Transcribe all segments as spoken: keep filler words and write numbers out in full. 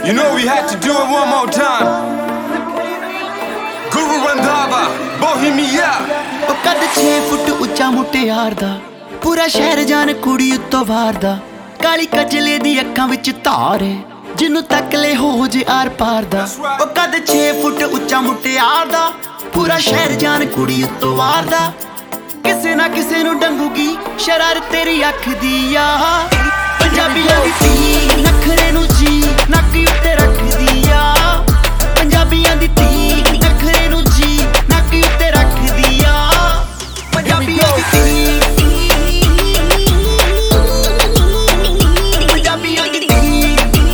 You know we had to do it one more time. Guru Randhava, Bohemia. ਉਹ ਕੱਦ ਛੇ ਫੁੱਟ ਉੱਚਾ ਮੁਟਿਆਰ ਦਾ, ਪੂਰਾ ਸ਼ਹਿਰ ਜਾਣ ਕੁੜੀ ਉੱਤੋਂ ਵਾਰਦਾ। ਕਾਲੀ ਕਜਲੇ ਦੀ ਅੱਖਾਂ ਵਿੱਚ ਧਾਰ ਏ, ਜਿਹਨੂੰ ਤੱਕ ਲੈ ਹੋ ਜੇ ਆਰ ਪਾਰ ਦਾ। ਉਹ ਕੱਦ ਛੇ ਫੁੱਟ ਉੱਚਾ ਮੁਟਿਆਰ ਦਾ, ਪੂਰਾ ਸ਼ਹਿਰ ਜਾਣ ਕੁੜੀ ਉੱਤੋਂ ਵਾਰਦਾ। ਕਿਸੇ ਨਾ ਕਿਸੇ ਨੂੰ ਡੰਗੂਗੀ ਸ਼ਰਾਰਤ ਤੇਰੀ ਅੱਖ ਦੀ ਆ। ਪੰਜਾਬੀਆਂ ਦੀ ਧੀ ਨਖਰੇ ਨੂੰ ਜੀ ਨੱਕ ਉੱਤੇ ਰੱਖਦੀ ਆ। ਪੰਜਾਬੀਆਂ ਦੀ ਧੀ ਨਖਰੇ ਨੂੰ ਜੀ ਨੱਕ ਉੱਤੇ ਰੱਖਦੀ ਆ। ਪੰਜਾਬੀਆਂ ਦੀ ਧੀ, ਪੰਜਾਬੀਆਂ ਦੀ ਧੀ।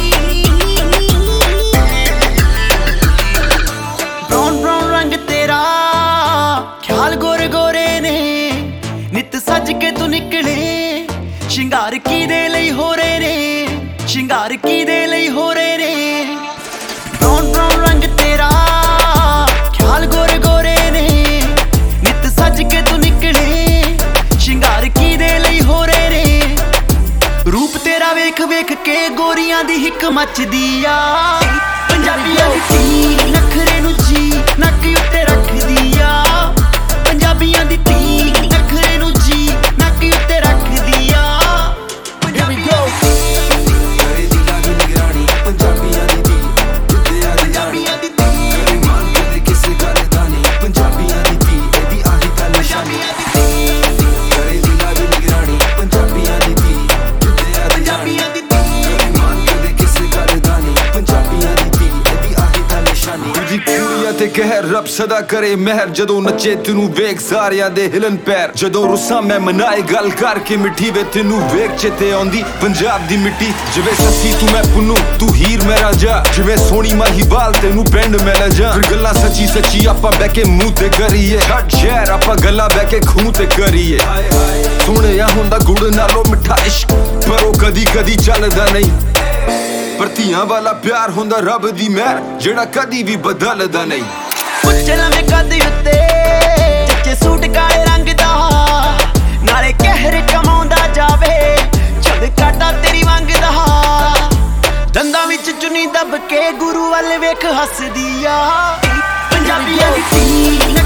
ਬਰਾਊਨ ਬਰਾਊਨ ਰੰਗ ਤੇਰਾ, ਖਿਆਲ ਗੋਰੇ ਗੋਰੇ ਨੇ। ਨਿੱਤ ਸੱਜ ਕੇ ਤੂੰ ਨਿਕਲੇ, ਸ਼ਿੰਗਾਰ ਕਿਹਦੇ ਲਈ ਹੋ ਰਹੇ ਨੇ, ਸ਼ਿੰਗਾਰ ਕਿਹਦੇ ਲਈ ਹੋ ਰਹੇ ਨੇ। ਬਰਾਊਨ ਬਰਾਊਨ ਰੰਗ ਤੇਰਾ, ਖਿਆਲ ਗੋਰੇ ਗੋਰੇ ਨੇ। ਨਿੱਤ ਸੱਜ ਕੇ ਤੂੰ ਨਿਕਲੇ, ਸ਼ਿੰਗਾਰ ਕਿਹਦੇ ਲਈ ਹੋ ਰਹੇ ਨੇ। ਰੂਪ ਤੇਰਾ ਵੇਖ ਵੇਖ ਕੇ ਗੋਰੀਆਂ ਦੀ ਹਿੱਕ ਮੱਚਦੀ ਆ। ਪੰਜਾਬੀਆਂ ਦੀ ਧੀ ਨਖਰੇ ਨੂੰ ਜੀ ਨੱਕ ਉੱਤੇ ਰੱਖਦੀ ਆ। ਪੰਜਾਬੀਆਂ ਦੀ ਧੀ ਨਖਰੇ ਨੂੰ ਜੀ ਨੱਕ ਉੱਤੇ ਰੱਖਦੀ ਆ। ਤੇ ਕਹਿਰ ਰੱਬ ਸਦਾ ਕਰੇ ਮਹਿਰ। ਜਦੋਂ ਨੱਚੇ ਤੈਨੂੰ ਵੇਖ ਸਾਰਿਆਂ ਦੇ ਹਿਲਨ ਪੈਰ। ਜਦੋਂ ਰੁੱਸਾਂ ਮੈਂ ਮਨਾਏ ਗੱਲ ਕਰਕੇ ਮਿੱਠੀ ਵੇ ਤੈਨੂੰ ਵੇਖ ਚੇਤੇ ਆਉਂਦੀ ਪੰਜਾਬ ਦੀ ਮਿੱਟੀ। ਜਿਵੇਂ ਸੱਸੀ ਤੂੰ ਮੈਂ ਪੁੰਨੂ ਤੂੰ ਹੀਰ ਮੈਂ ਰਾਂਝਾ। ਜਿਵੇਂ ਸੋਹਣੀ ਮਾਹੀਵਾਲ ਤੈਨੂੰ ਪਿੰਡ ਮੈਂ ਲੈ ਜਾ। ਫਿਰ ਗੱਲਾਂ ਸੱਚੀ ਸੱਚੀ ਆਪਾਂ ਬਹਿ ਕੇ ਮੂੰਹ ਤੇ ਕਰੀਏ। ਛੱਡ ਸ਼ਹਿਰ ਆਪਾਂ ਗੱਲਾਂ ਬਹਿ ਕੇ ਖੂਹ ਤੇ ਕਰੀਏ। ਸੁਣਿਆ ਹੁੰਦਾ ਗੁੜ ਨਾਲੋਂ ਮਿੱਠਾ ਇਸ਼ਕ, ਪਰ ਉਹ ਕਦੀ ਕਦੀ ਚੱਲਦਾ ਨਹੀਂ। ਪਰ ਧੀਆਂ ਵਾਲਾ ਪਿਆਰ ਹੁੰਦਾ ਰੱਬ ਦੀ ਮਿਹਰ, ਜਿਹੜਾ ਕਦੀ ਵੀ ਬਦਲਦਾ ਨਹੀਂ। ਉੱਚੇ ਲੰਮੇ ਕੱਦ ਉੱਤੇ ਚੱਚੇ ਸੂਟ ਕਾਲੇ ਰੰਗ ਦਾ, ਨਾਲੇ ਕਹਿਰ ਕਮਾਉਂਦਾ ਜਾਵੇ ਜਦ ਕਾਟਾ ਤੇਰੀ ਮੰਗਦਾ। ਦੰਦਾਂ ਵਿੱਚ ਚੁੰਨੀ ਦੱਬ ਕੇ ਗੁਰੂ ਵੱਲ ਵੇਖ ਹੱਸਦੀ ਆ। ਪੰਜਾਬੀਆਂ ਦੀ ਧੀ